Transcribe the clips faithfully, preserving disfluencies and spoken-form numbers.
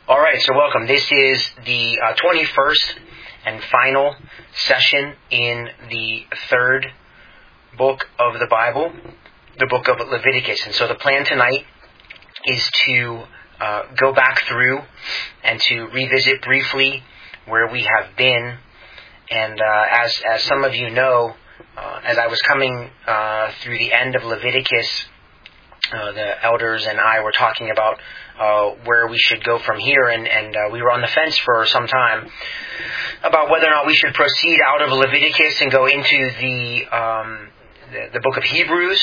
All right, so welcome. This is the uh, twenty-first and final session in the third book of the Bible, the book of Leviticus. And so the plan tonight is to uh, go back through and to revisit briefly where we have been. And uh, as as some of you know, uh, as I was coming uh, through the end of Leviticus, Uh, the elders and I were talking about uh, where we should go from here, and, and uh, we were on the fence for some time about whether or not we should proceed out of Leviticus and go into the um, the, the book of Hebrews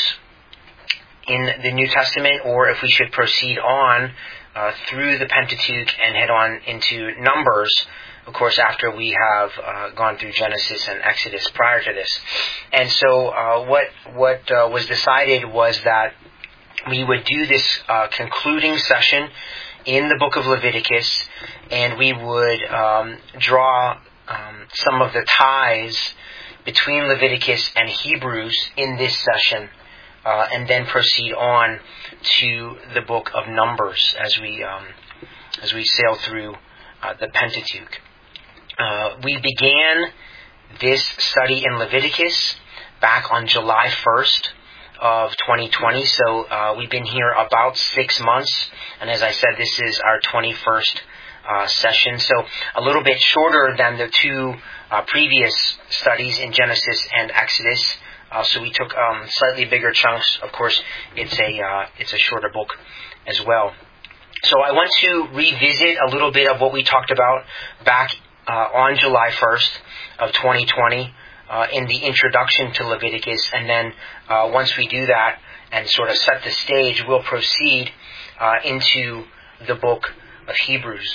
in the New Testament, or if we should proceed on uh, through the Pentateuch and head on into Numbers, of course, after we have uh, gone through Genesis and Exodus prior to this. And so uh, what, what uh, was decided was that we would do this uh, concluding session in the book of Leviticus, and we would um, draw um, some of the ties between Leviticus and Hebrews in this session, uh, and then proceed on to the book of Numbers as we um, as we sail through uh, the Pentateuch. Uh, we began this study in Leviticus back on July first. Of twenty twenty, so uh, we've been here about six months, and as I said, this is our twenty-first uh, session, so a little bit shorter than the two uh, previous studies in Genesis and Exodus. Uh, so we took um, slightly bigger chunks. Of course, it's a uh, it's a shorter book as well. So I want to revisit a little bit of what we talked about back uh, on July first of twenty twenty. Uh, in the introduction to Leviticus, and then uh, once we do that and sort of set the stage, we'll proceed uh, into the book of Hebrews.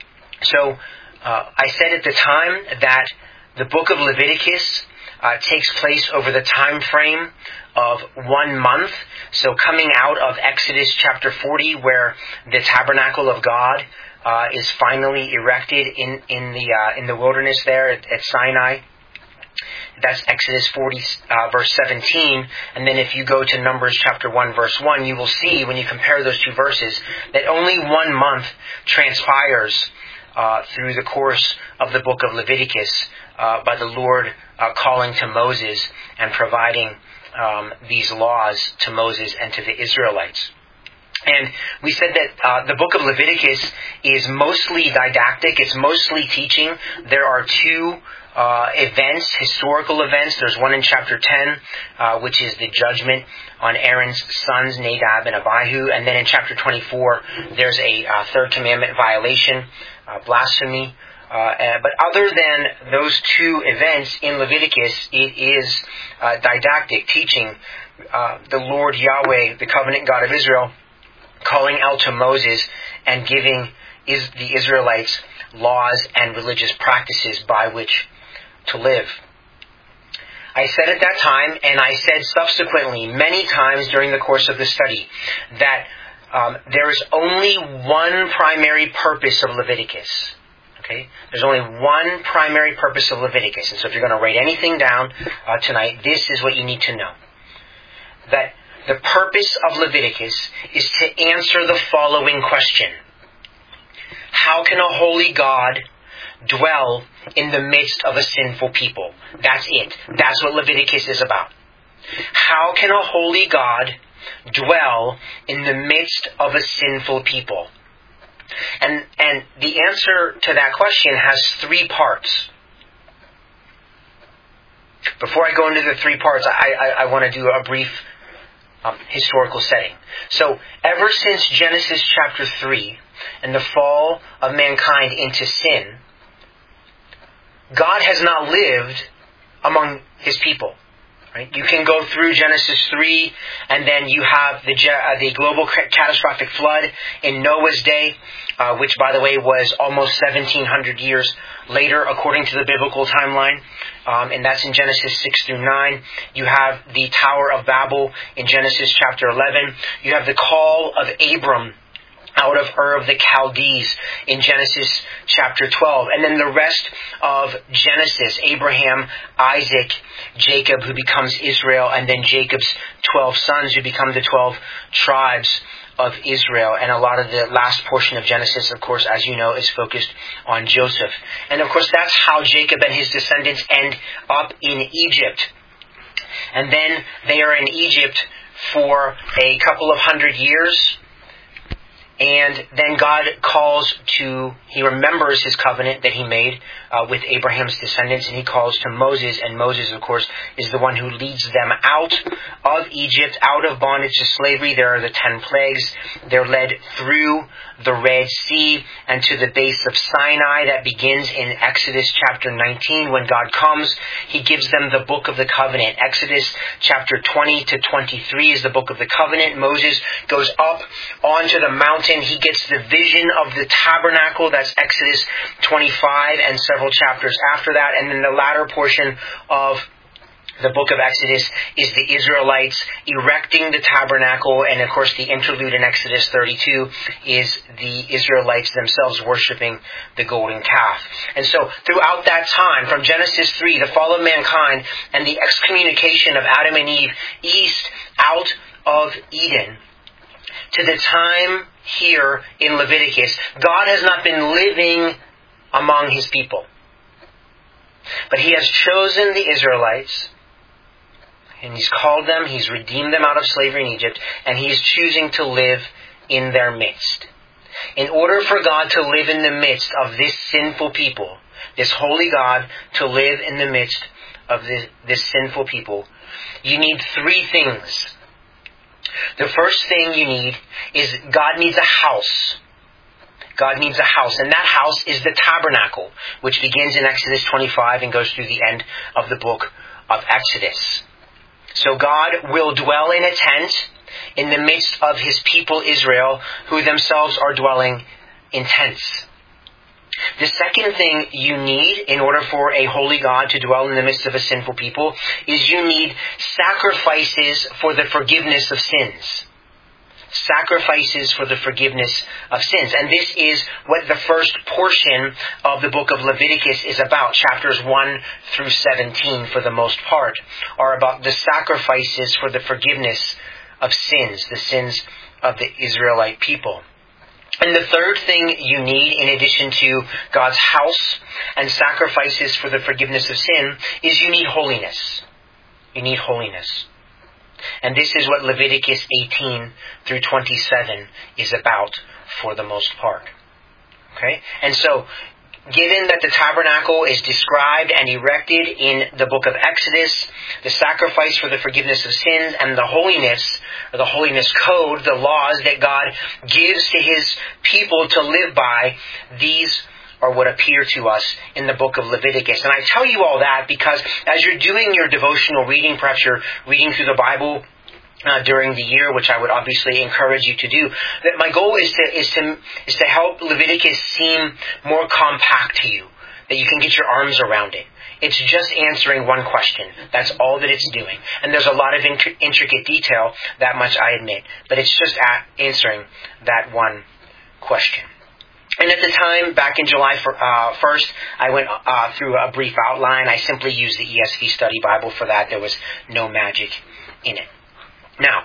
So uh, I said at the time that the book of Leviticus uh, takes place over the time frame of one month. So coming out of Exodus chapter forty, where the tabernacle of God uh, is finally erected in in the uh, in the wilderness there at, at Sinai. That's Exodus forty, uh, verse seventeen. And then if you go to Numbers chapter one, verse one, you will see, when you compare those two verses, that only one month transpires uh, through the course of the book of Leviticus uh, by the Lord uh, calling to Moses and providing um, these laws to Moses and to the Israelites. And we said that uh, the book of Leviticus is mostly didactic. It's mostly teaching. There are two uh, events, historical events. There's one in chapter ten, uh, which is the judgment on Aaron's sons, Nadab and Abihu. And then in chapter twenty-four, there's a uh, third commandment violation, uh, blasphemy. Uh, but other than those two events in Leviticus, it is uh, didactic, teaching uh, the Lord Yahweh, the covenant God of Israel, calling out to Moses and giving is the Israelites laws and religious practices by which to live. I said at that time, and I said subsequently many times during the course of the study, that um, there is only one primary purpose of Leviticus. Okay? There's only one primary purpose of Leviticus. And so if you're going to write anything down uh, tonight, this is what you need to know. That the purpose of Leviticus is to answer the following question. How can a holy God dwell in the midst of a sinful people? That's it. That's what Leviticus is about. How can a holy God dwell in the midst of a sinful people? And and the answer to that question has three parts. Before I go into the three parts, I, I, I want to do a brief Um, historical setting. So, ever since Genesis chapter three and the fall of mankind into sin, God has not lived among His people. Right? You can go through Genesis three, and then you have the uh, the global catastrophic flood in Noah's day, uh, which, by the way, was almost seventeen hundred years later, according to the biblical timeline. Um, and that's in Genesis six through nine. You have the Tower of Babel in Genesis chapter eleven. You have the call of Abram out of Ur of the Chaldees in Genesis chapter twelve. And then the rest of Genesis, Abraham, Isaac, Jacob, who becomes Israel, and then Jacob's twelve sons, who become the twelve tribes of Israel. And a lot of the last portion of Genesis, of course, as you know, is focused on Joseph. And of course, that's how Jacob and his descendants end up in Egypt. And then they are in Egypt for a couple of hundred years. And then God calls to, he remembers his covenant that he made uh, with Abraham's descendants, and he calls to Moses. And Moses, of course, is the one who leads them out of Egypt, out of bondage to slavery. There are the ten plagues. They're led through the Red Sea and to the base of Sinai. That begins in Exodus chapter nineteen. When God comes, he gives them the book of the covenant. Exodus chapter twenty to twenty-three is the book of the covenant. Moses goes up onto the mountain. He gets the vision of the tabernacle. That's Exodus twenty-five and several chapters after that. And then the latter portion of the book of Exodus is the Israelites erecting the tabernacle, and of course the interlude in Exodus thirty-two is the Israelites themselves worshiping the golden calf. And so throughout that time, from Genesis three, the fall of mankind and the excommunication of Adam and Eve east out of Eden, to the time here in Leviticus, God has not been living among his people, but he has chosen the Israelites. And he's called them, he's redeemed them out of slavery in Egypt, and he's choosing to live in their midst. In order for God to live in the midst of this sinful people, this holy God to live in the midst of this, this sinful people, you need three things. The first thing you need is God needs a house. God needs a house, and that house is the tabernacle, which begins in Exodus twenty-five and goes through the end of the book of Exodus. So God will dwell in a tent in the midst of his people Israel, who themselves are dwelling in tents. The second thing you need in order for a holy God to dwell in the midst of a sinful people is you need sacrifices for the forgiveness of sins. Sacrifices for the forgiveness of sins. And this is what the first portion of the book of Leviticus is about. Chapters one through seventeen, for the most part, are about the sacrifices for the forgiveness of sins, the sins of the Israelite people. And the third thing you need, in addition to God's house and sacrifices for the forgiveness of sin, is you need holiness. You need holiness. And this is what Leviticus eighteen through twenty-seven is about for the most part. Okay? And so, given that the tabernacle is described and erected in the book of Exodus, the sacrifice for the forgiveness of sins, and the holiness, or the holiness code, the laws that God gives to his people to live by, these are what appear to us in the book of Leviticus. And I tell you all that because as you're doing your devotional reading, perhaps you're reading through the Bible uh, during the year, which I would obviously encourage you to do, that my goal is to is to is to help Leviticus seem more compact to you, that you can get your arms around it. It's just answering one question. That's all that it's doing. And there's a lot of int- intricate detail, that much I admit, but it's just at answering that one question. And at the time, back in July first, I went uh, through a brief outline. I simply used the E S V Study Bible for that. There was no magic in it. Now,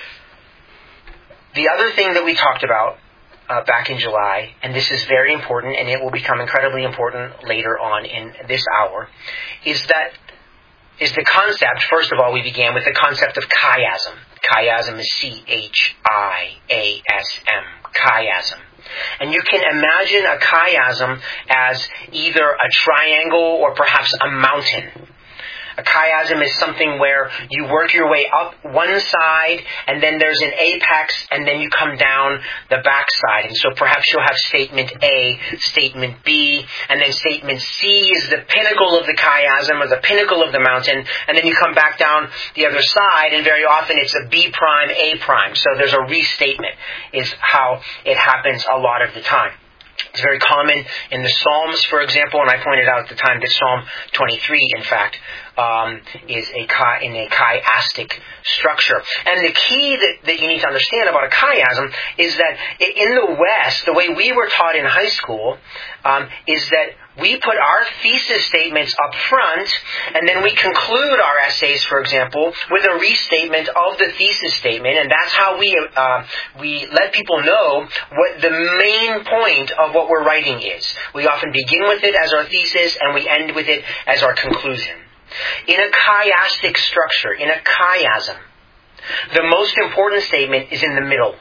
the other thing that we talked about uh, back in July, and this is very important, and it will become incredibly important later on in this hour, is that is the concept. First of all, we began with the concept of chiasm. Chiasm is C H I A S M. Chiasm. And you can imagine a chiasm as either a triangle or perhaps a mountain. A chiasm is something where you work your way up one side, and then there's an apex, and then you come down the backside. And so perhaps you'll have statement A, statement B, and then statement C is the pinnacle of the chiasm, or the pinnacle of the mountain, and then you come back down the other side, and very often it's a B prime, A prime. So there's a restatement, is how it happens a lot of the time. It's very common in the Psalms, for example, and I pointed out at the time that Psalm twenty-three, in fact, um, is a chi, in a chiastic structure. And the key that, that you need to understand about a chiasm is that in the West, the way we were taught in high school, um, is that we put our thesis statements up front, and then we conclude our essays, for example, with a restatement of the thesis statement, and that's how we uh, we let people know what the main point of what we're writing is. We often begin with it as our thesis, and we end with it as our conclusion. In a chiastic structure, in a chiasm, the most important statement is in the middle.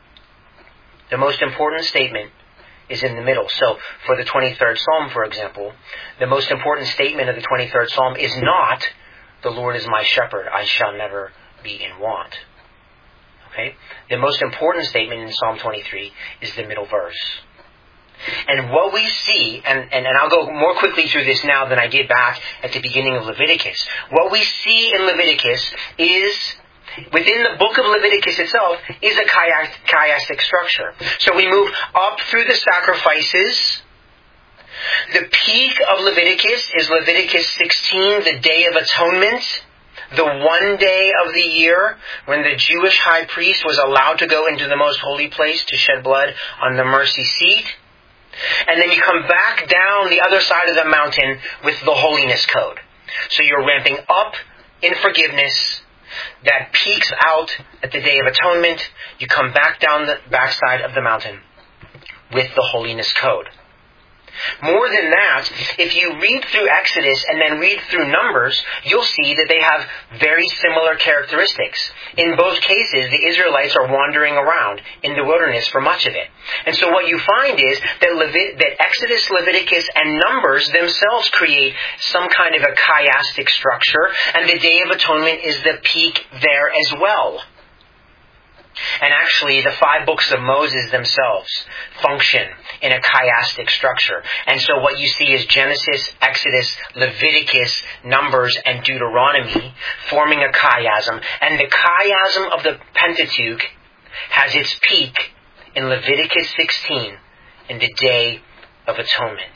The most important statement is in the middle. So, for the twenty-third Psalm, for example, the most important statement of the twenty-third Psalm is not, "The Lord is my shepherd, I shall never be in want." Okay? The most important statement in Psalm twenty-three is the middle verse. And what we see, and, and, and I'll go more quickly through this now than I did back at the beginning of Leviticus. What we see in Leviticus is, within the book of Leviticus itself, is a chiastic structure. So we move up through the sacrifices. The peak of Leviticus is Leviticus sixteen, the Day of Atonement, the one day of the year when the Jewish high priest was allowed to go into the most holy place to shed blood on the mercy seat. And then you come back down the other side of the mountain with the holiness code. So you're ramping up in forgiveness. That peaks out at the Day of Atonement. You come back down the backside of the mountain with the holiness code. More than that, if you read through Exodus and then read through Numbers, you'll see that they have very similar characteristics. In both cases, the Israelites are wandering around in the wilderness for much of it. And so what you find is that, Levit- that Exodus, Leviticus, and Numbers themselves create some kind of a chiastic structure, and the Day of Atonement is the peak there as well. And actually, the five books of Moses themselves function in a chiastic structure. And so what you see is Genesis, Exodus, Leviticus, Numbers, and Deuteronomy forming a chiasm. And the chiasm of the Pentateuch has its peak in Leviticus sixteen, in the Day of Atonement.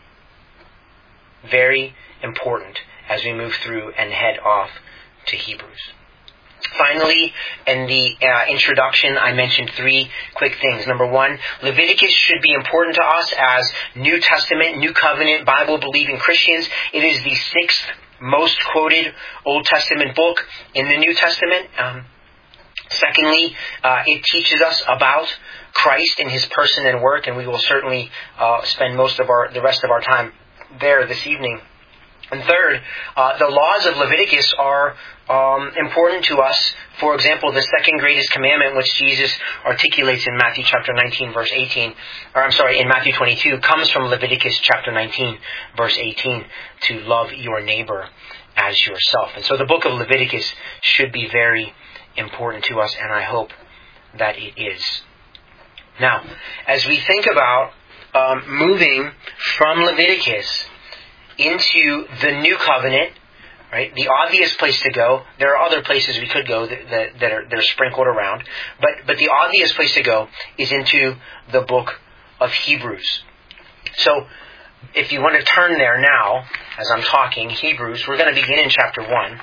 Very important as we move through and head off to Hebrews. Finally, in the uh, introduction, I mentioned three quick things. Number one, Leviticus should be important to us as New Testament, New Covenant, Bible-believing Christians. It is the sixth most quoted Old Testament book in the New Testament. Um, secondly, uh, it teaches us about Christ and His person and work, and we will certainly uh, spend most of our the rest of our time there this evening. And third, uh, the laws of Leviticus are um, important to us. For example, the second greatest commandment, which Jesus articulates in Matthew chapter nineteen, verse eighteen, or I'm sorry, in Matthew twenty-two, comes from Leviticus chapter nineteen, verse eighteen, to love your neighbor as yourself. And so the book of Leviticus should be very important to us, and I hope that it is. Now, as we think about um, moving from Leviticus into the New Covenant, right? The obvious place to go. There are other places we could go that, that, that, are, that are sprinkled around, but but the obvious place to go is into the book of Hebrews. So, if you want to turn there now, as I'm talking, Hebrews, we're going to begin in chapter one.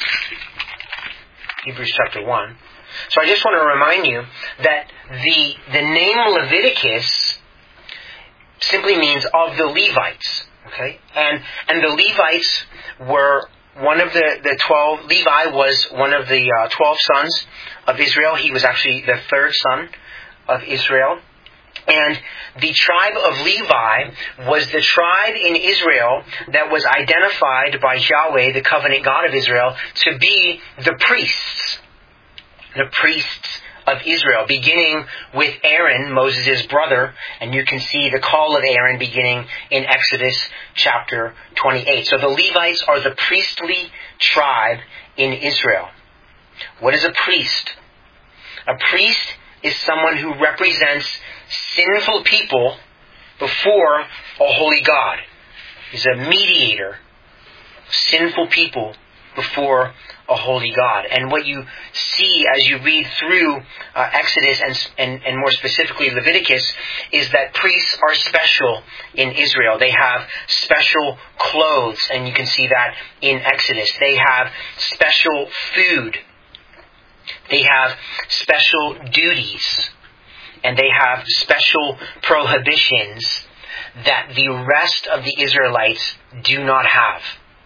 Hebrews chapter one. So I just want to remind you that the the name Leviticus simply means of the Levites. Okay, and and the Levites were one of the, the twelve. Levi was one of the uh, twelve sons of Israel. He was actually the third son of Israel. And the tribe of Levi was the tribe in Israel that was identified by Yahweh, the covenant God of Israel, to be the priests. The priests of Israel, beginning with Aaron, Moses' brother, and you can see the call of Aaron beginning in Exodus chapter twenty-eight. So the Levites are the priestly tribe in Israel. What is a priest? A priest is someone who represents sinful people before a holy God. He's a mediator of sinful people before a holy God. And what you see as you read through uh, Exodus and, and, and more specifically Leviticus is that priests are special in Israel. They have special clothes, and you can see that in Exodus. They have special food. They have special duties. And they have special prohibitions that the rest of the Israelites do not have.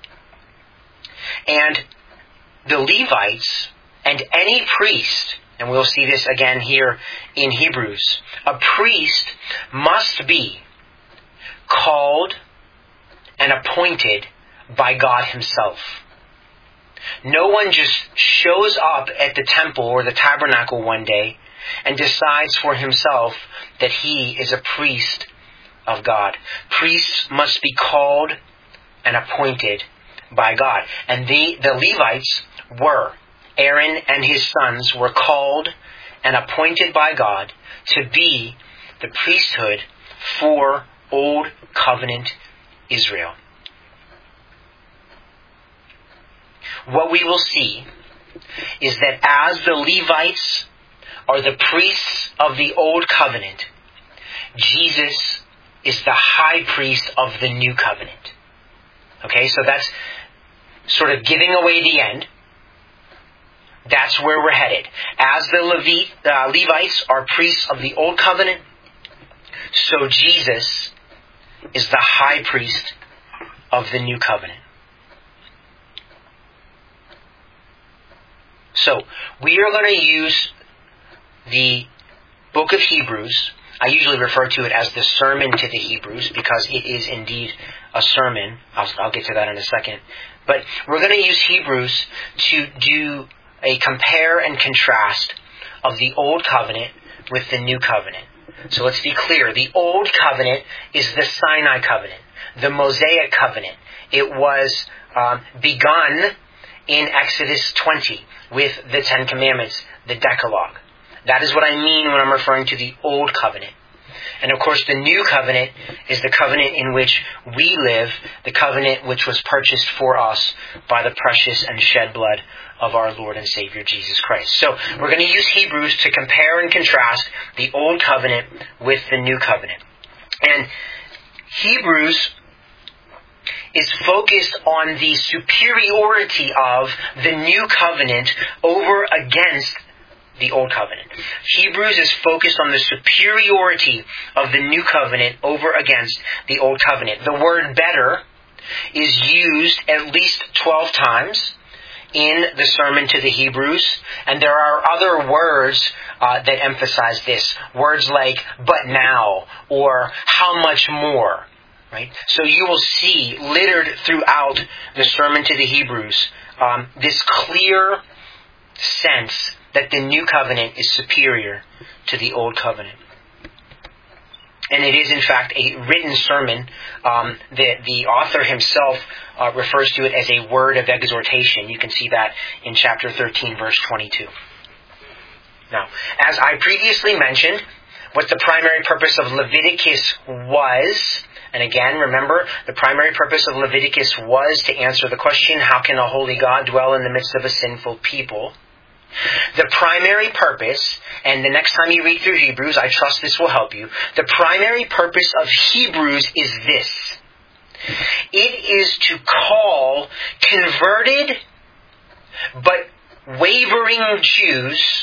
And the Levites and any priest, and we'll see this again here in Hebrews, a priest must be called and appointed by God Himself. No one just shows up at the temple or the tabernacle one day and decides for himself that he is a priest of God. Priests must be called and appointed by God. And the, the Levites were. Aaron and his sons were called and appointed by God to be the priesthood for Old Covenant Israel. What we will see is that as the Levites are the priests of the Old Covenant, Jesus is the high priest of the New Covenant. Okay, so that's sort of giving away the end. That's where we're headed. As the Levite, uh, Levites are priests of the Old Covenant, so Jesus is the high priest of the New Covenant. So, we are going to use the book of Hebrews. I usually refer to it as the sermon to the Hebrews because it is indeed a sermon. I'll, I'll get to that in a second. But we're going to use Hebrews to do a compare and contrast of the Old Covenant with the New Covenant. So let's be clear. The Old Covenant is the Sinai Covenant, the Mosaic Covenant. It was um, begun in Exodus twenty with the Ten Commandments, the Decalogue. That is what I mean when I'm referring to the Old Covenant. And of course, the New Covenant is the covenant in which we live, the covenant which was purchased for us by the precious and shed blood of our Lord and Savior Jesus Christ. So, we're going to use Hebrews to compare and contrast the Old Covenant with the New Covenant. And Hebrews is focused on the superiority of the New Covenant over against the Old Covenant. Hebrews is focused on the superiority of the New Covenant over against the Old Covenant. The word better is used at least twelve times in the sermon to the Hebrews, and there are other words uh, that emphasize this. Words like but now or how much more. Right? So you will see littered throughout the sermon to the Hebrews um, this clear sense that the New Covenant is superior to the Old Covenant. And it is in fact a written sermon. Um, the, the author himself uh, refers to it as a word of exhortation. You can see that in chapter thirteen, verse twenty-two. Now, as I previously mentioned, what the primary purpose of Leviticus was, and again, remember, the primary purpose of Leviticus was to answer the question, how can a holy God dwell in the midst of a sinful people? The primary purpose, and the next time you read through Hebrews, I trust this will help you, the primary purpose of Hebrews is this. It is to call converted but wavering Jews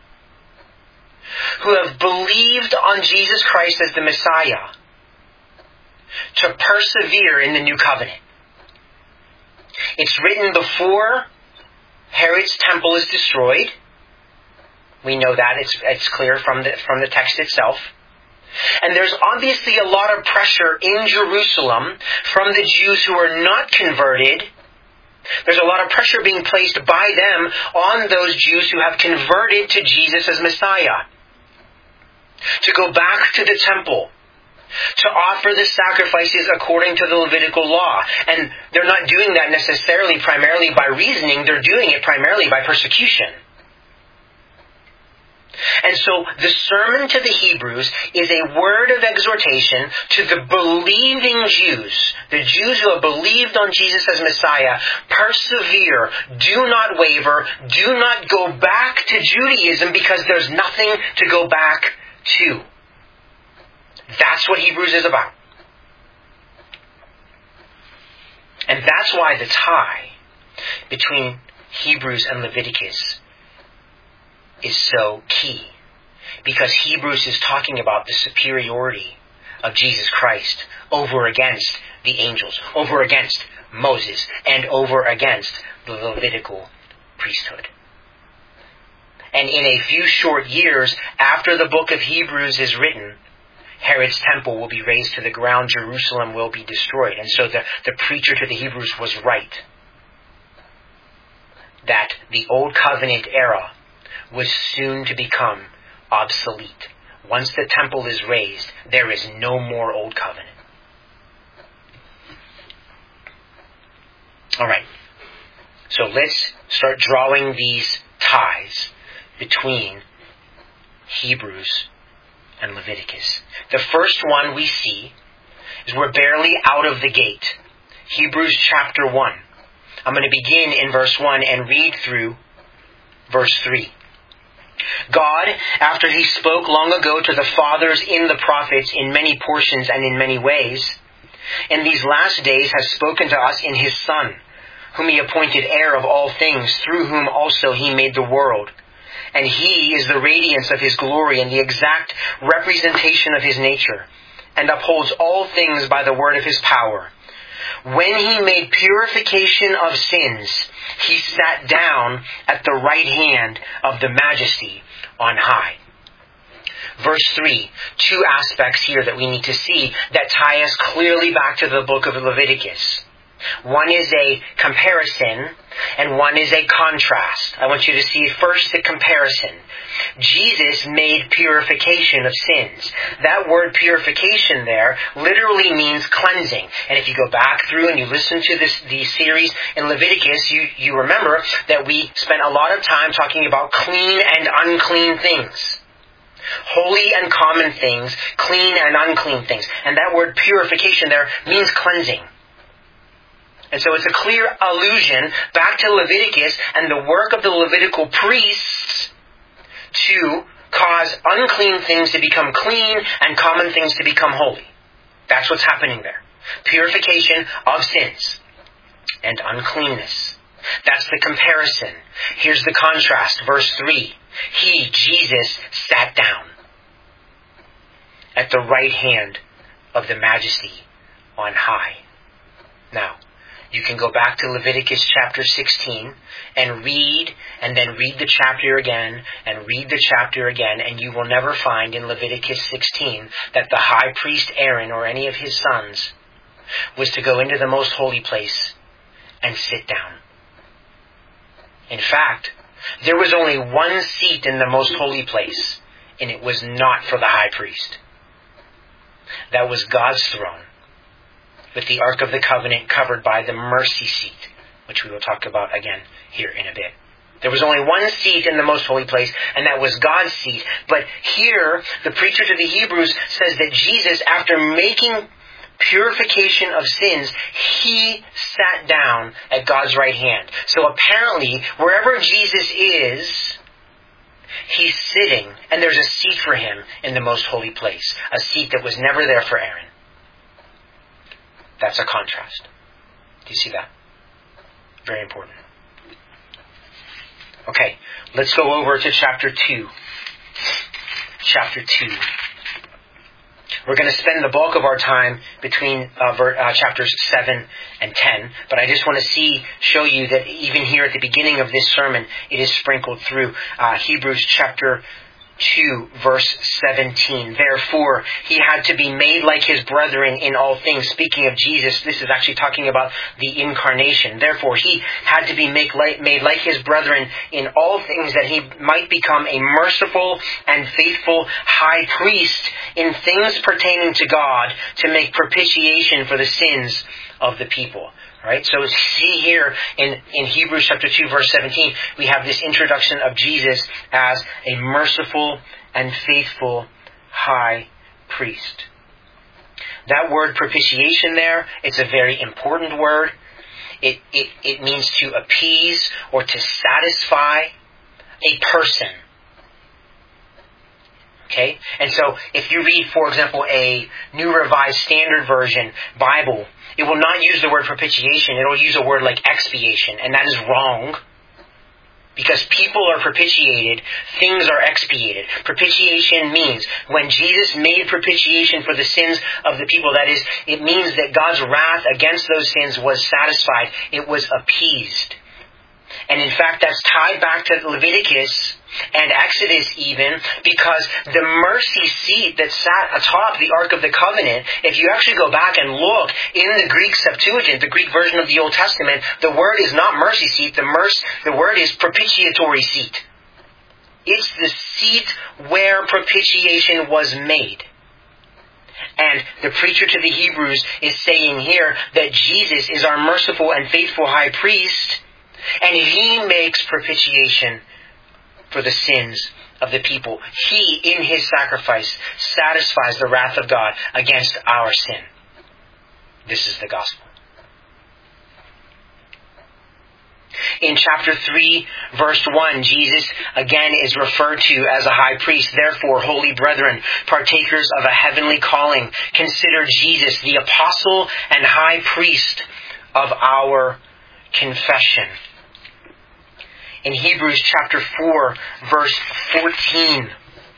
who have believed on Jesus Christ as the Messiah to persevere in the New Covenant. It's written before Herod's temple is destroyed. We know that. It's, it's clear from the, from the text itself. And there's obviously a lot of pressure in Jerusalem from the Jews who are not converted. There's a lot of pressure being placed by them on those Jews who have converted to Jesus as Messiah to go back to the temple, to offer the sacrifices according to the Levitical law. And they're not doing that necessarily primarily by reasoning, they're doing it primarily by persecution. And so the sermon to the Hebrews is a word of exhortation to the believing Jews, the Jews who have believed on Jesus as Messiah. Persevere, do not waver, do not go back to Judaism because there's nothing to go back to. That's what Hebrews is about. And that's why the tie between Hebrews and Leviticus is so key. Because Hebrews is talking about the superiority of Jesus Christ over against the angels, over against Moses, and over against the Levitical priesthood. And in a few short years after the book of Hebrews is written, Herod's temple will be razed to the ground, Jerusalem will be destroyed. And so the, the preacher to the Hebrews was right, that the Old Covenant era was soon to become obsolete. Once the temple is razed, there is no more Old Covenant. All right. So let's start drawing these ties between Hebrews and Leviticus. The first one we see is we're barely out of the gate. Hebrews chapter one. I'm going to begin in verse one and read through verse three. God, after He spoke long ago to the fathers in the prophets in many portions and in many ways, in these last days has spoken to us in His Son, whom He appointed heir of all things, through whom also He made the world. And He is the radiance of His glory and the exact representation of His nature, and upholds all things by the word of His power. When He made purification of sins, He sat down at the right hand of the Majesty on high. Verse three, two aspects here that we need to see that tie us clearly back to the book of Leviticus. One is a comparison and one is a contrast. I want you to see first the comparison. Jesus made purification of sins. That word purification there literally means cleansing. And if you go back through and you listen to this the series in Leviticus, you, you remember that we spent a lot of time talking about clean and unclean things. Holy and common things, clean and unclean things. And that word purification there means cleansing. And so it's a clear allusion back to Leviticus and the work of the Levitical priests to cause unclean things to become clean and common things to become holy. That's what's happening there. Purification of sins and uncleanness. That's the comparison. Here's the contrast. Verse three. He, Jesus, sat down at the right hand of the Majesty on high. Now, you can go back to Leviticus chapter sixteen and read, and then read the chapter again, and read the chapter again, and you will never find in Leviticus sixteen that the high priest Aaron or any of his sons was to go into the most holy place and sit down. In fact, there was only one seat in the most holy place, and it was not for the high priest. That was God's throne, with the Ark of the Covenant covered by the mercy seat, which we will talk about again here in a bit. There was only one seat in the most holy place, and that was God's seat. But here, the preacher to the Hebrews says that Jesus, after making purification of sins, He sat down at God's right hand. So apparently, wherever Jesus is, He's sitting, and there's a seat for Him in the most holy place. A seat that was never there for Aaron. That's a contrast. Do you see that? Very important. Okay, let's go over to chapter two. Chapter two. We're going to spend the bulk of our time between uh, ver- uh, chapters seven and ten, but I just want to see, show you that even here at the beginning of this sermon, it is sprinkled through. Uh, Hebrews chapter two, verse seventeen. Therefore, He had to be made like His brethren in all things. Speaking of Jesus, this is actually talking about the incarnation. Therefore, He had to be make like, made like His brethren in all things, that He might become a merciful and faithful high priest in things pertaining to God, to make propitiation for the sins of the people. Right? So see here in, in Hebrews chapter two, verse seventeen, we have this introduction of Jesus as a merciful and faithful high priest. That word propitiation there, it's a very important word. It, it, it means to appease or to satisfy a person. Okay? And so if you read, for example, a New Revised Standard Version Bible, it will not use the word propitiation. It will use a word like expiation, and that is wrong. Because people are propitiated, things are expiated. Propitiation means when Jesus made propitiation for the sins of the people, that is, it means that God's wrath against those sins was satisfied. It was appeased. And in fact, that's tied back to Leviticus and Exodus even, because the mercy seat that sat atop the Ark of the Covenant, if you actually go back and look in the Greek Septuagint, the Greek version of the Old Testament, the word is not mercy seat, the, merc- the word is propitiatory seat. It's the seat where propitiation was made. And the preacher to the Hebrews is saying here that Jesus is our merciful and faithful high priest, and He makes propitiation for the sins of the people. He, in His sacrifice, satisfies the wrath of God against our sin. This is the gospel. In chapter three, verse one, Jesus again is referred to as a high priest. Therefore, holy brethren, partakers of a heavenly calling, consider Jesus the apostle and high priest of our confession. In Hebrews chapter four, verse fourteen.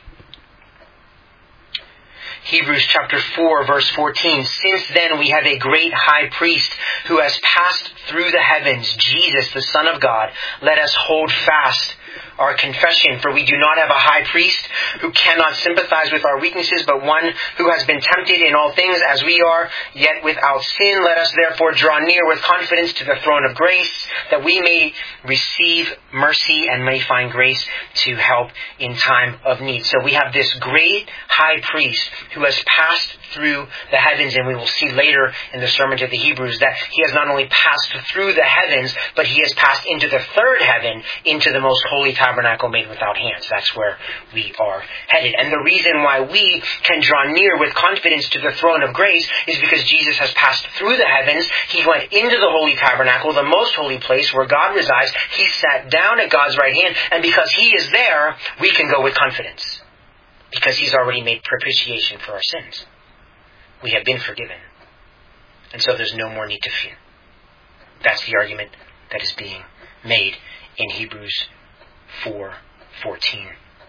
Hebrews chapter four, verse fourteen. Since then we have a great high priest who has passed through the heavens, Jesus, the Son of God. Let us hold fast our confession, for we do not have a high priest who cannot sympathize with our weaknesses, but one who has been tempted in all things as we are, yet without sin. Let us therefore draw near with confidence to the throne of grace, that we may receive mercy and may find grace to help in time of need. So we have this great high priest who has passed through the heavens, and we will see later in the sermon to the Hebrews that He has not only passed through the heavens, but He has passed into the third heaven, into the most holy tabernacle made without hands. That's where we are headed. And the reason why we can draw near with confidence to the throne of grace is because Jesus has passed through the heavens. He went into the holy tabernacle, the most holy place where God resides. He sat down at God's right hand, and because He is there, we can go with confidence. Because He's already made propitiation for our sins. We have been forgiven. And so there's no more need to fear. That's the argument that is being made in Hebrews four fourteen.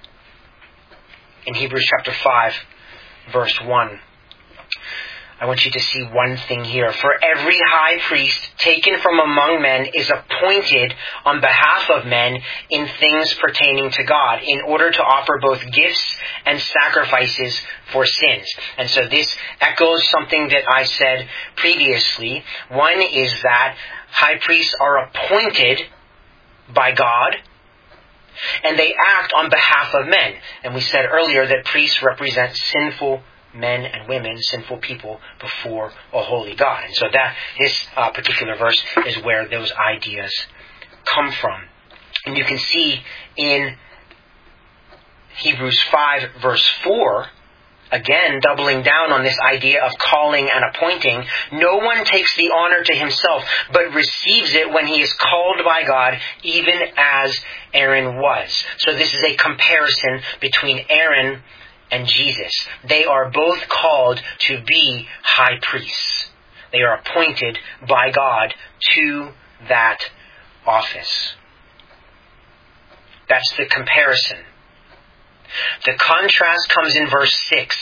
In Hebrews chapter five, verse one, I want you to see one thing here. For every high priest taken from among men is appointed on behalf of men in things pertaining to God, in order to offer both gifts and sacrifices for sins. And so this echoes something that I said previously. One is that high priests are appointed by God, and they act on behalf of men. And we said earlier that priests represent sinful men and women, sinful people, before a holy God. And so that this uh, particular verse is where those ideas come from. And you can see in Hebrews five, verse four, again, doubling down on this idea of calling and appointing. No one takes the honor to himself, but receives it when he is called by God, even as Aaron was. So this is a comparison between Aaron and Jesus. They are both called to be high priests. They are appointed by God to that office. That's the comparison. The contrast comes in verse six.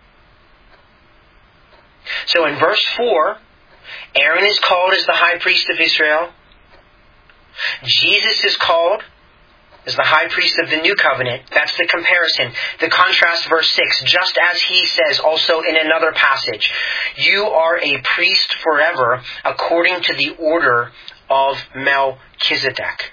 So in verse four, Aaron is called as the high priest of Israel. Jesus is called as the high priest of the new covenant. That's the comparison. The contrast, verse six, just as He says also in another passage, you are a priest forever according to the order of Melchizedek.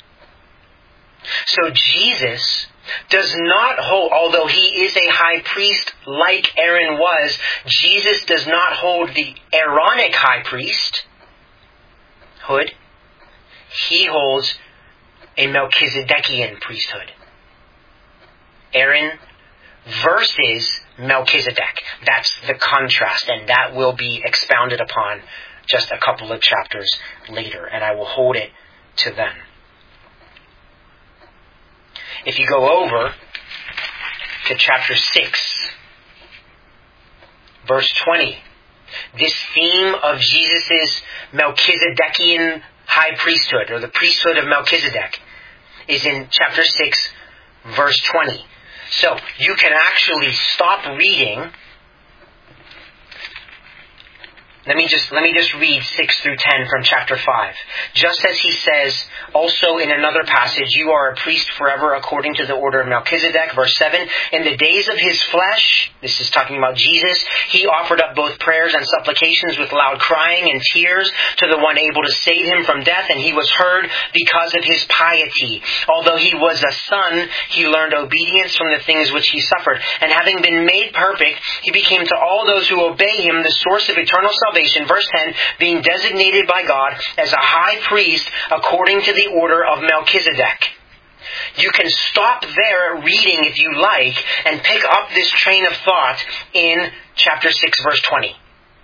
So Jesus does not hold, although He is a high priest like Aaron was, Jesus does not hold the Aaronic high priest hood. He holds a Melchizedekian priesthood. Aaron versus Melchizedek. That's the contrast, and that will be expounded upon just a couple of chapters later, and I will hold it to then. If you go over to chapter six, verse twenty, this theme of Jesus' Melchizedekian high priesthood, or the priesthood of Melchizedek, is in chapter six, verse twenty. So you can actually stop reading. Let me just let me just read six through ten from chapter five. Just as he says also in another passage, you are a priest forever according to the order of Melchizedek. Verse seven, in the days of his flesh, this is talking about Jesus, he offered up both prayers and supplications with loud crying and tears to the one able to save him from death, and he was heard because of his piety. Although he was a son, he learned obedience from the things which he suffered. And having been made perfect, he became to all those who obey him the source of eternal salvation. Verse ten, being designated by God as a high priest according to the order of Melchizedek. You can stop there reading if you like and pick up this train of thought in chapter six, verse twenty.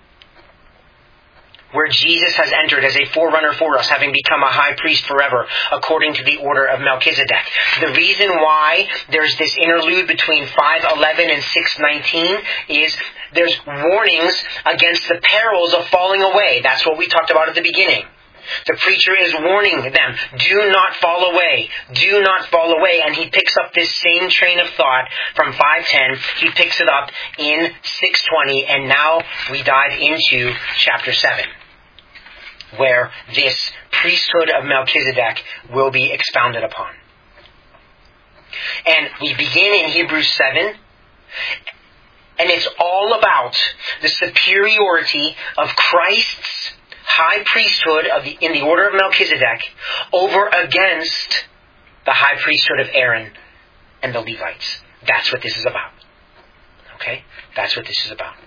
Where Jesus has entered as a forerunner for us, having become a high priest forever, according to the order of Melchizedek. The reason why there's this interlude between five eleven and six nineteen is there's warnings against the perils of falling away. That's what we talked about at the beginning. The preacher is warning them, do not fall away, do not fall away. And he picks up this same train of thought from five ten. He picks it up in six twenty, and now we dive into chapter seven, where this priesthood of Melchizedek will be expounded upon. And we begin in Hebrews seven, and it's all about the superiority of Christ's high priesthood of the, in the order of Melchizedek over against the high priesthood of Aaron and the Levites. That's what this is about. Okay? That's what this is about.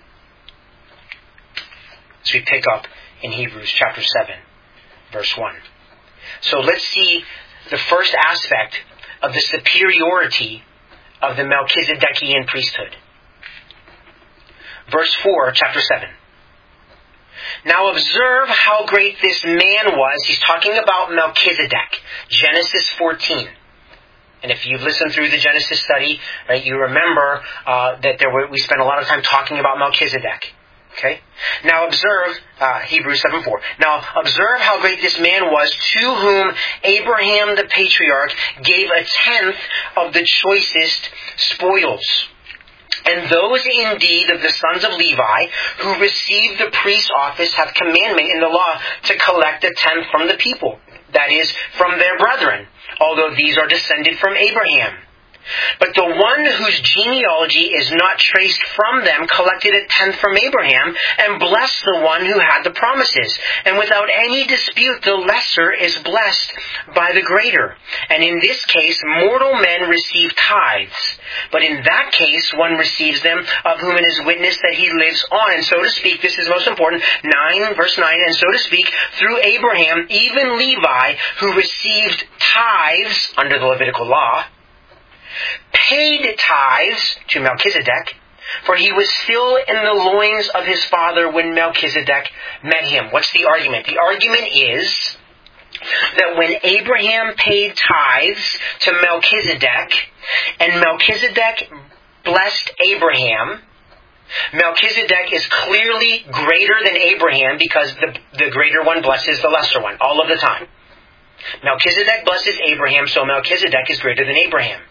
So we pick up in Hebrews chapter seven, verse one. So let's see the first aspect of the superiority of the Melchizedekian priesthood. Verse four, chapter seven. Now observe how great this man was. He's talking about Melchizedek. Genesis fourteen. And if you've listened through the Genesis study, right, you remember uh, that there were, we spent a lot of time talking about Melchizedek. Okay? Now observe, uh, Hebrews seven four. Now observe how great this man was, to whom Abraham the patriarch gave a tenth of the choicest spoils. And those indeed of the sons of Levi who received the priest's office have commandment in the law to collect a tenth from the people, that is, from their brethren, although these are descended from Abraham. But the one whose genealogy is not traced from them collected a tenth from Abraham and blessed the one who had the promises. And without any dispute, the lesser is blessed by the greater. And in this case, mortal men receive tithes. But in that case, one receives them, of whom it is witness that he lives on. And so to speak, this is most important, nine, verse nine, and so to speak, through Abraham, even Levi, who received tithes under the Levitical law, paid tithes to Melchizedek, for he was still in the loins of his father when Melchizedek met him. What's the argument? The argument is that when Abraham paid tithes to Melchizedek, and Melchizedek blessed Abraham, Melchizedek is clearly greater than Abraham because the, the greater one blesses the lesser one all of the time. Melchizedek blesses Abraham, so Melchizedek is greater than Abraham.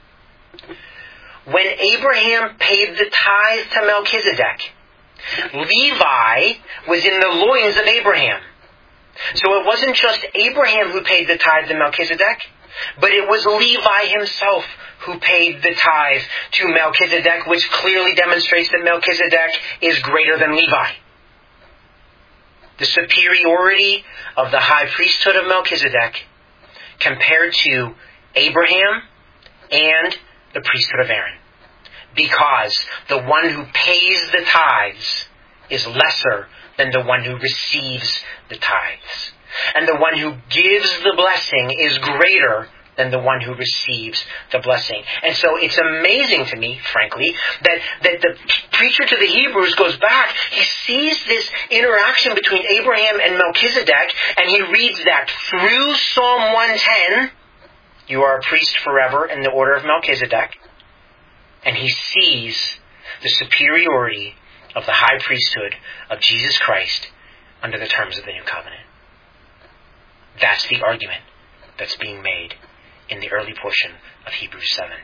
When Abraham paid the tithe to Melchizedek, Levi was in the loins of Abraham. So it wasn't just Abraham who paid the tithe to Melchizedek, but it was Levi himself who paid the tithe to Melchizedek, which clearly demonstrates that Melchizedek is greater than Levi. The superiority of the high priesthood of Melchizedek compared to Abraham and the priesthood of Aaron. Because the one who pays the tithes is lesser than the one who receives the tithes. And the one who gives the blessing is greater than the one who receives the blessing. And so it's amazing to me, frankly, that, that the preacher to the Hebrews goes back, he sees this interaction between Abraham and Melchizedek, and he reads that through Psalm one ten, you are a priest forever in the order of Melchizedek. And he sees the superiority of the high priesthood of Jesus Christ under the terms of the new covenant. That's the argument that's being made in the early portion of Hebrews seven.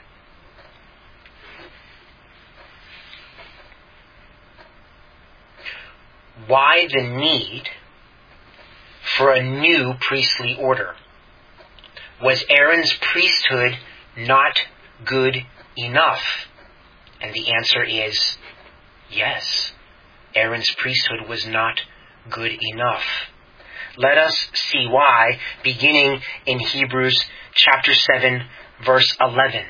Why the need for a new priestly order? Was Aaron's priesthood not good enough? And the answer is yes. Aaron's priesthood was not good enough. Let us see why, beginning in Hebrews chapter seven, verse eleven.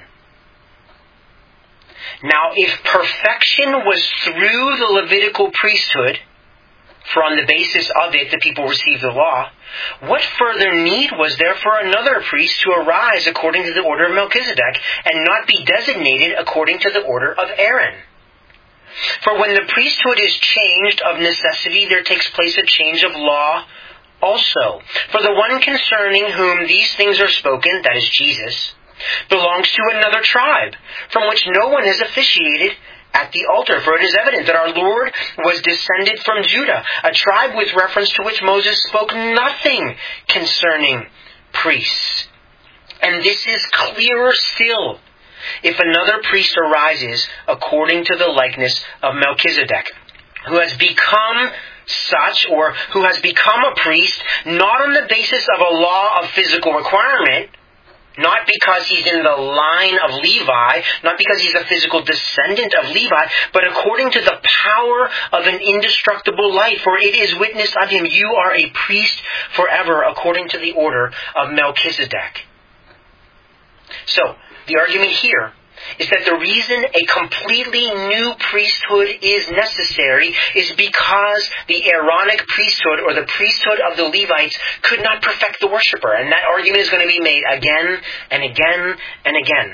Now, if perfection was through the Levitical priesthood, for on the basis of it the people received the law, what further need was there for another priest to arise according to the order of Melchizedek and not be designated according to the order of Aaron? For when the priesthood is changed of necessity, there takes place a change of law also. For the one concerning whom these things are spoken, that is Jesus, belongs to another tribe, from which no one has officiated at the altar. For it is evident that our Lord was descended from Judah, a tribe with reference to which Moses spoke nothing concerning priests. And this is clearer still if another priest arises according to the likeness of Melchizedek, who has become such, or who has become a priest, not on the basis of a law of physical requirement, not because he's in the line of Levi, not because he's a physical descendant of Levi, but according to the power of an indestructible life. For it is witnessed of him, you are a priest forever, according to the order of Melchizedek. So, the argument here is that the reason a completely new priesthood is necessary is because the Aaronic priesthood, or the priesthood of the Levites, could not perfect the worshiper. And that argument is going to be made again and again and again.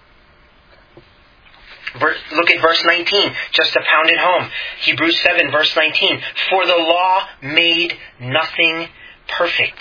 Look at verse nineteen, just to pound it home. Hebrews seven, verse nineteen. For the law made nothing perfect.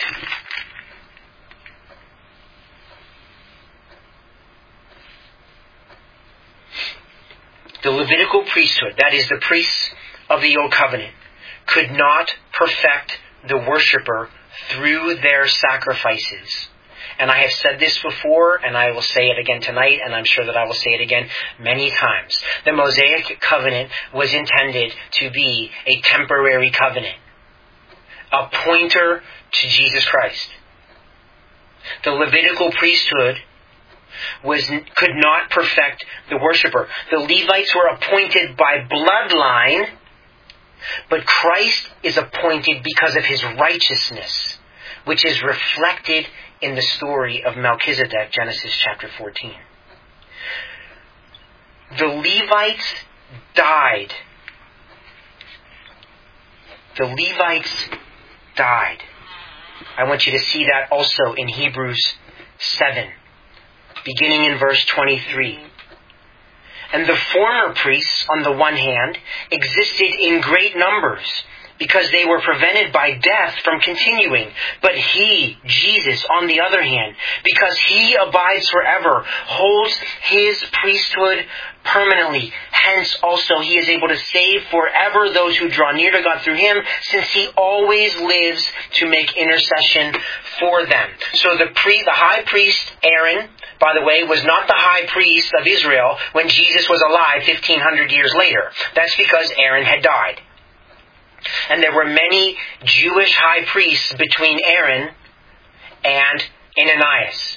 The Levitical priesthood, that is, the priests of the Old Covenant, could not perfect the worshiper through their sacrifices. And I have said this before, and I will say it again tonight, and I'm sure that I will say it again many times. The Mosaic covenant was intended to be a temporary covenant, a pointer to Jesus Christ. The Levitical priesthood was could not perfect the worshiper. The Levites were appointed by bloodline, but Christ is appointed because of his righteousness, which is reflected in the story of Melchizedek, Genesis chapter fourteen. The Levites died. The Levites died. I want you to see that also in Hebrews seven. Beginning in verse twenty-three. And the former priests, on the one hand, existed in great numbers, because they were prevented by death from continuing. But he, Jesus, on the other hand, because he abides forever, holds his priesthood permanently. Hence also he is able to save forever those who draw near to God through him, since he always lives to make intercession for them. So the pre, the high priest, Aaron, by the way, was not the high priest of Israel when Jesus was alive fifteen hundred years later. That's because Aaron had died. And there were many Jewish high priests between Aaron and Ananias.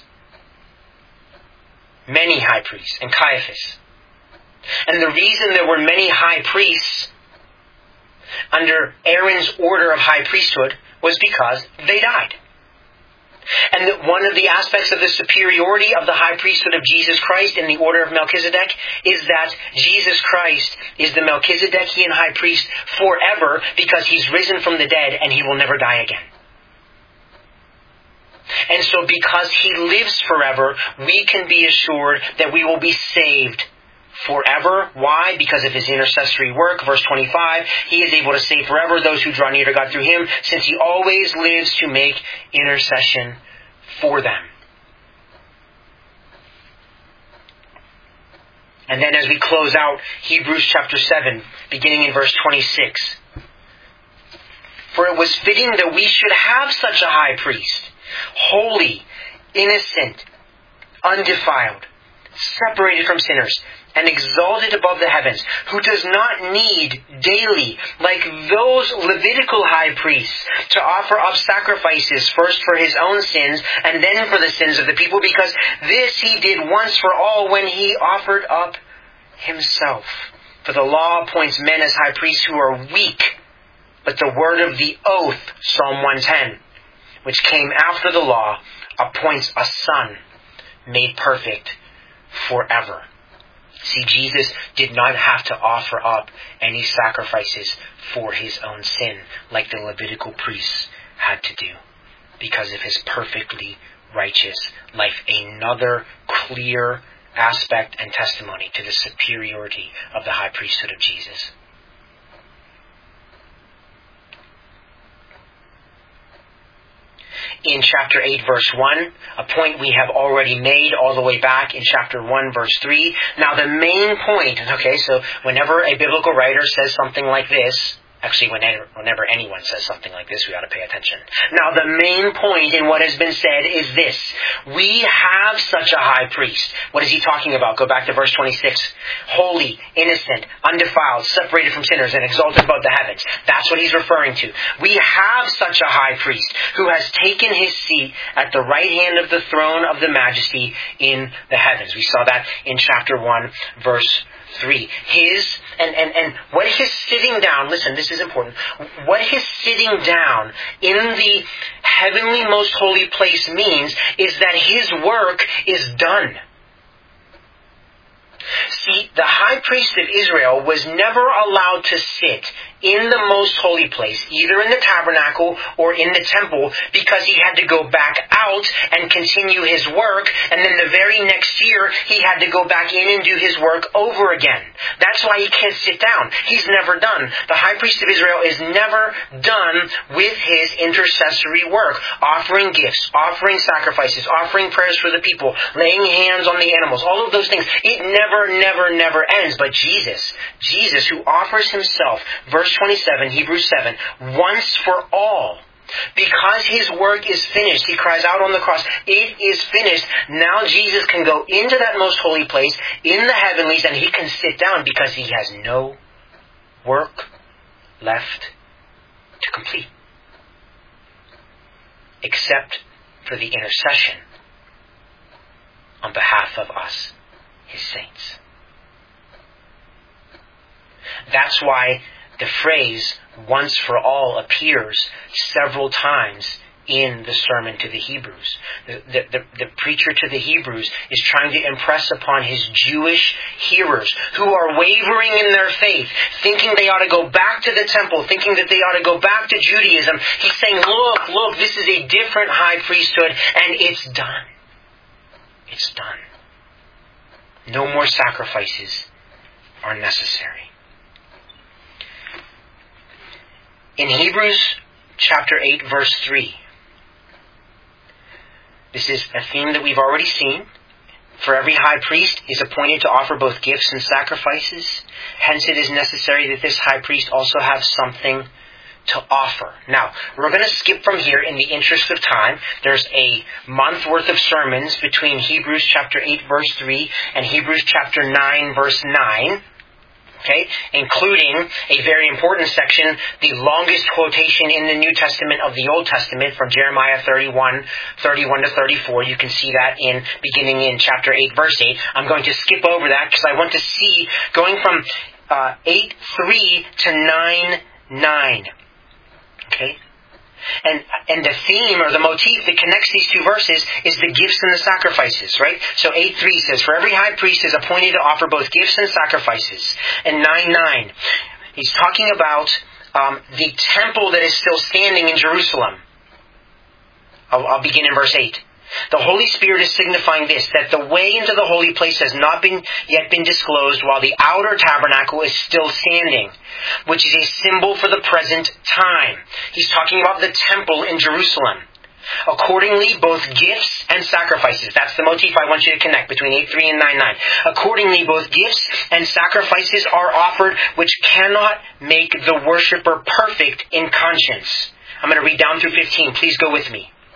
Many high priests, and Caiaphas. And the reason there were many high priests under Aaron's order of high priesthood was because they died. And that one of the aspects of the superiority of the high priesthood of Jesus Christ in the order of Melchizedek is that Jesus Christ is the Melchizedekian high priest forever, because he's risen from the dead and he will never die again. And so because he lives forever, we can be assured that we will be saved forever. Why? Because of his intercessory work. Verse twenty-five, he is able to save forever those who draw near to God through him, since he always lives to make intercession for them. And then as we close out Hebrews chapter seven, beginning in verse twenty-six. For it was fitting that we should have such a high priest, holy, innocent, undefiled, separated from sinners, and exalted above the heavens, who does not need daily, like those Levitical high priests, to offer up sacrifices first for his own sins and then for the sins of the people, because this he did once for all when he offered up himself. For the law appoints men as high priests who are weak, but the word of the oath, Psalm one ten, which came after the law, appoints a son made perfect forever. See, Jesus did not have to offer up any sacrifices for his own sin like the Levitical priests had to do because of his perfectly righteous life. Another clear aspect and testimony to the superiority of the high priesthood of Jesus. In chapter eight, verse one, a point we have already made all the way back in chapter one, verse three. Now the main point, okay, so whenever a biblical writer says something like this, actually whenever, whenever anyone says something like this, we ought to pay attention. Now the main point in what has been said is this. We have such a high priest. What is he talking about? Go back to verse twenty-six. Holy, innocent, undefiled, separated from sinners, and exalted above the heavens. That's what he's referring to. We have such a high priest who has taken his seat at the right hand of the throne of the majesty in the heavens. We saw that in chapter one, verse three. His, and, and, and what his sitting down, listen, this is important. What his sitting down in the heavenly most holy place means is that his work is done. See, the high priest of Israel was never allowed to sit in the most holy place, either in the tabernacle or in the temple, because he had to go back out and continue his work, and then the very next year he had to go back in and do his work over again. That's why he can't sit down. He's never done. The high priest of Israel is never done with his intercessory work, offering gifts, offering sacrifices, offering prayers for the people, laying hands on the animals, all of those things. It never, never, never ends. But Jesus, Jesus who offers himself, verse twenty-seven, Hebrews seven, once for all. Because his work is finished, he cries out on the cross, it is finished. Now Jesus can go into that most holy place in the heavenlies and he can sit down because he has no work left to complete. Except for the intercession on behalf of us, his saints. That's why the phrase once for all appears several times in the sermon to the Hebrews. The, the, the, the preacher to the Hebrews is trying to impress upon his Jewish hearers who are wavering in their faith, thinking they ought to go back to the temple, thinking that they ought to go back to Judaism. He's saying, look, look, this is a different high priesthood, and it's done. It's done. No more sacrifices are necessary. In Hebrews chapter eight, verse three, this is a theme that we've already seen. For every high priest is appointed to offer both gifts and sacrifices. Hence it is necessary that this high priest also have something to offer. Now, we're going to skip from here in the interest of time. There's a month worth of sermons between Hebrews chapter eight, verse three and Hebrews chapter nine, verse nine. Okay, including a very important section, the longest quotation in the New Testament of the Old Testament from Jeremiah thirty-one, thirty-one to thirty-four. You can see that in beginning in chapter eight, verse eight. I'm going to skip over that because I want to see going from uh, eight three to nine nine. Okay? And and the theme or the motif that connects these two verses is the gifts and the sacrifices, right? So eight three says, for every high priest is appointed to offer both gifts and sacrifices. And nine nine, he's talking about um, the temple that is still standing in Jerusalem. I'll, I'll begin in verse eight. The Holy Spirit is signifying this, that the way into the holy place has not been yet been disclosed while the outer tabernacle is still standing, which is a symbol for the present time. He's talking about the temple in Jerusalem. Accordingly, both gifts and sacrifices, that's the motif I want you to connect between eight three and nine nine. Accordingly, both gifts and sacrifices are offered which cannot make the worshiper perfect in conscience. I'm going to read down through fifteen. Please go with me.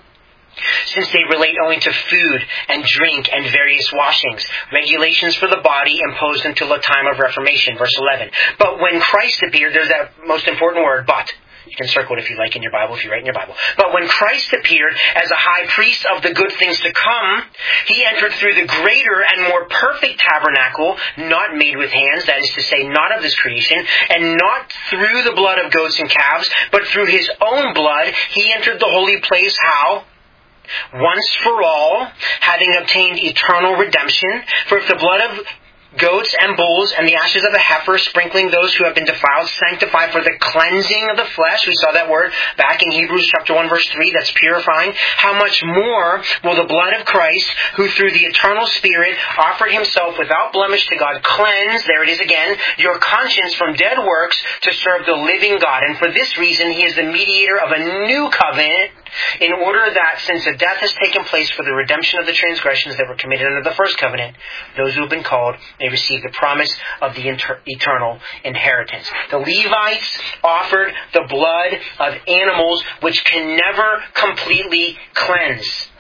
since they relate only to food and drink and various washings, regulations for the body imposed until a time of reformation. Verse eleven. But when Christ appeared, there's that most important word, but. You can circle it if you like in your Bible, if you write in your Bible. But when Christ appeared as a high priest of the good things to come, he entered through the greater and more perfect tabernacle, not made with hands, that is to say, not of this creation, and not through the blood of goats and calves, but through his own blood, he entered the holy place. How? Once for all, having obtained eternal redemption. For if the blood of goats and bulls and the ashes of a heifer, sprinkling those who have been defiled, sanctify for the cleansing of the flesh. We saw that word back in Hebrews chapter one verse three, that's purifying. How much more will the blood of Christ, who through the eternal Spirit offered himself without blemish to God, cleanse, there it is again, your conscience from dead works to serve the living God. And for this reason, he is the mediator of a new covenant, in order that, since a death has taken place for the redemption of the transgressions that were committed under the first covenant, those who have been called may receive the promise of the inter- eternal inheritance. The Levites offered the blood of animals which can never completely cleanse.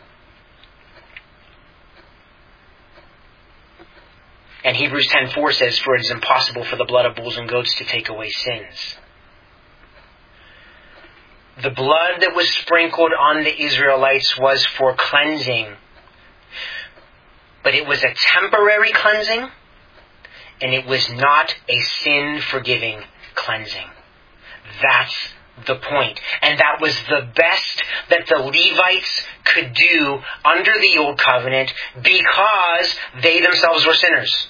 And Hebrews ten four says, for it is impossible for the blood of bulls and goats to take away sins. The blood that was sprinkled on the Israelites was for cleansing. But it was a temporary cleansing, and it was not a sin-forgiving cleansing. That's the point. And that was the best that the Levites could do under the Old Covenant, because they themselves were sinners.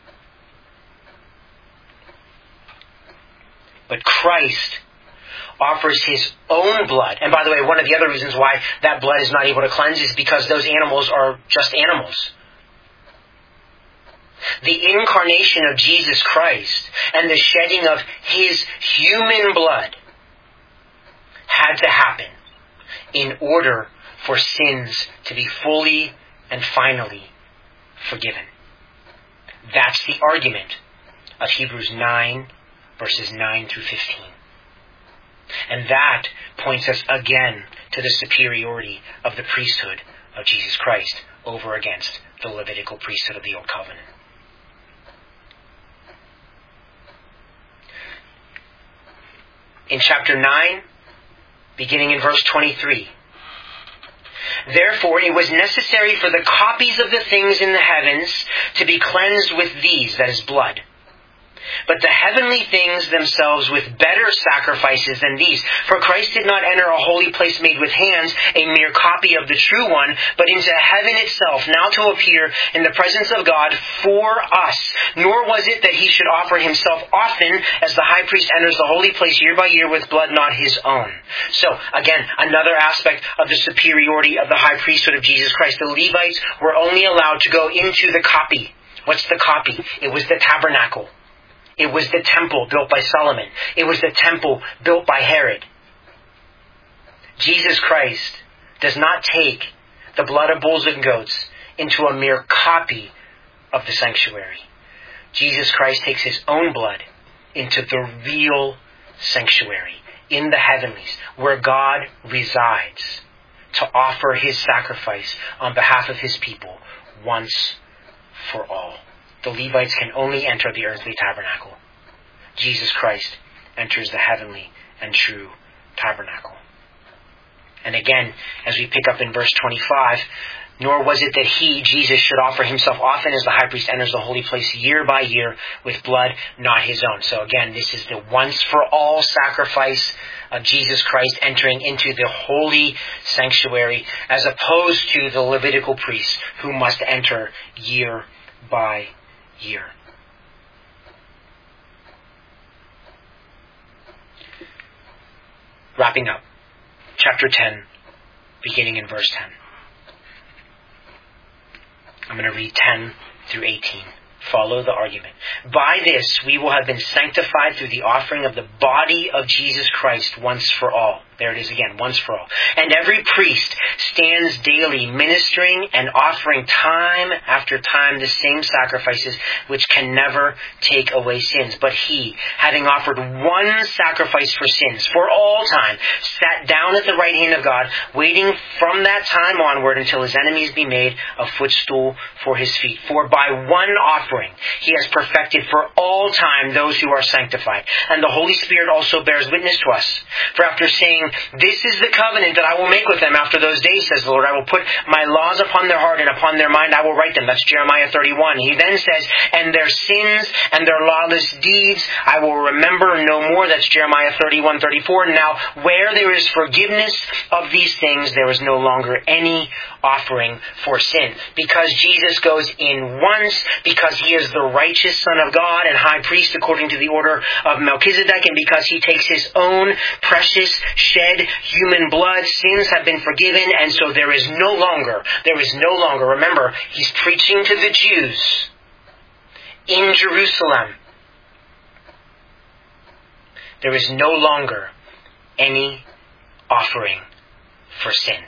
But Christ offers his own blood. And by the way, one of the other reasons why that blood is not able to cleanse is because those animals are just animals. The incarnation of Jesus Christ and the shedding of his human blood had to happen in order for sins to be fully and finally forgiven. That's the argument of Hebrews nine, verses nine through fifteen. And that points us again to the superiority of the priesthood of Jesus Christ over against the Levitical priesthood of the Old Covenant. In chapter nine, beginning in verse twenty-three, therefore it was necessary for the copies of the things in the heavens to be cleansed with these, that is blood. But the heavenly things themselves with better sacrifices than these. For Christ did not enter a holy place made with hands, a mere copy of the true one, but into heaven itself, now to appear in the presence of God for us. Nor was it that he should offer himself often, as the high priest enters the holy place year by year with blood not his own. So, again, another aspect of the superiority of the high priesthood of Jesus Christ. The Levites were only allowed to go into the copy. What's the copy? It was the tabernacle. It was the temple built by Solomon. It was the temple built by Herod. Jesus Christ does not take the blood of bulls and goats into a mere copy of the sanctuary. Jesus Christ takes his own blood into the real sanctuary in the heavenlies, where God resides, to offer his sacrifice on behalf of his people once for all. The Levites can only enter the earthly tabernacle. Jesus Christ enters the heavenly and true tabernacle. And again, as we pick up in verse twenty-five, nor was it that he, Jesus, should offer himself often as the high priest enters the holy place year by year with blood not his own. So again, this is the once for all sacrifice of Jesus Christ entering into the holy sanctuary, as opposed to the Levitical priests who must enter year by year. Wrapping up, chapter ten, beginning in verse ten. I'm going to read ten through eighteen. Follow the argument. By this we will have been sanctified through the offering of the body of Jesus Christ once for all. There it is again, once for all. And every priest stands daily ministering and offering time after time the same sacrifices which can never take away sins. But he, having offered one sacrifice for sins for all time, sat down at the right hand of God, waiting from that time onward until his enemies be made a footstool for his feet. For by one offering he has perfected for all time those who are sanctified. And the Holy Spirit also bears witness to us. For after saying, "This is the covenant that I will make with them after those days, says the Lord. I will put my laws upon their heart, and upon their mind I will write them." That's Jeremiah thirty-one. He then says, "And their sins and their lawless deeds I will remember no more." That's Jeremiah thirty-one, thirty-four. "Now, where there is forgiveness of these things, there is no longer any offering for sin." Because Jesus goes in once, because he is the righteous Son of God and high priest according to the order of Melchizedek, and because he takes his own precious shed human blood, sins have been forgiven, and so there is no longer, there is no longer, remember, he's preaching to the Jews in Jerusalem. There is no longer any offering for sin.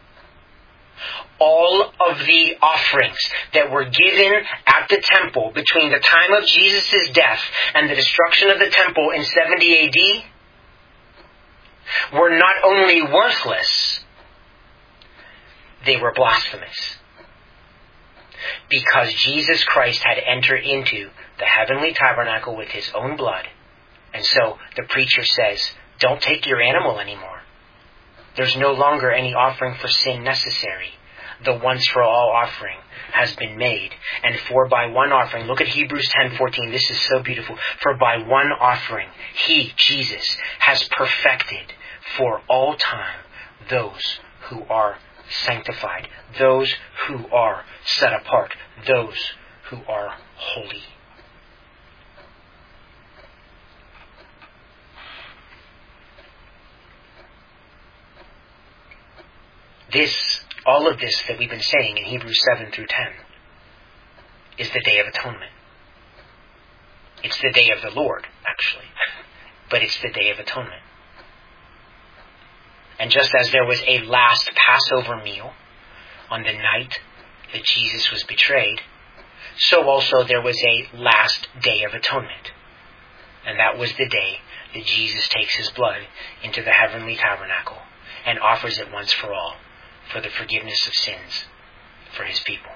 All of the offerings that were given at the temple between the time of Jesus' death and the destruction of the temple in seventy A D were not only worthless, they were blasphemous. Because Jesus Christ had entered into the heavenly tabernacle with his own blood. And so the preacher says, don't take your animal anymore. There's no longer any offering for sin necessary. The once-for-all offering has been made. And for by one offering, look at Hebrews ten fourteen, this is so beautiful. For by one offering, he, Jesus, has perfected for all time those who are sanctified, those who are set apart, those who are holy. This, all of this that we've been saying in Hebrews seven through ten is the Day of Atonement. It's the Day of the Lord, actually. But it's the Day of Atonement. And just as there was a last Passover meal on the night that Jesus was betrayed, so also there was a last Day of Atonement. And that was the day that Jesus takes his blood into the heavenly tabernacle and offers it once for all for the forgiveness of sins for his people.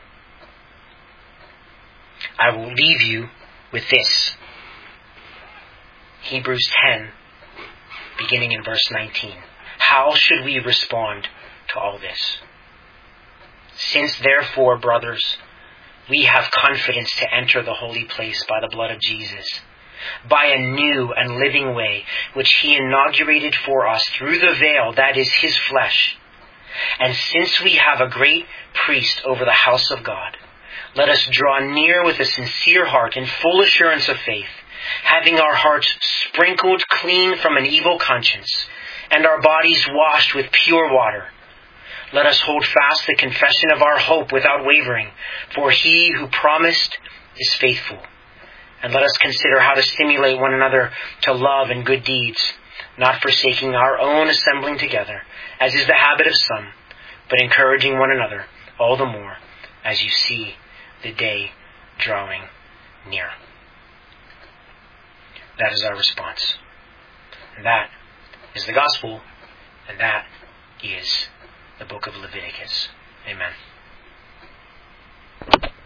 I will leave you with this. Hebrews ten, beginning in verse nineteen. How should we respond to all this? Since therefore, brothers, we have confidence to enter the holy place by the blood of Jesus, by a new and living way, which he inaugurated for us through the veil, that is his flesh. And since we have a great priest over the house of God, let us draw near with a sincere heart in full assurance of faith, having our hearts sprinkled clean from an evil conscience, and our bodies washed with pure water. Let us hold fast the confession of our hope without wavering, for he who promised is faithful. And let us consider how to stimulate one another to love and good deeds, not forsaking our own assembling together, as is the habit of some, but encouraging one another all the more as you see the day drawing near. That is our response. And that is the gospel, and that is the book of Leviticus. Amen.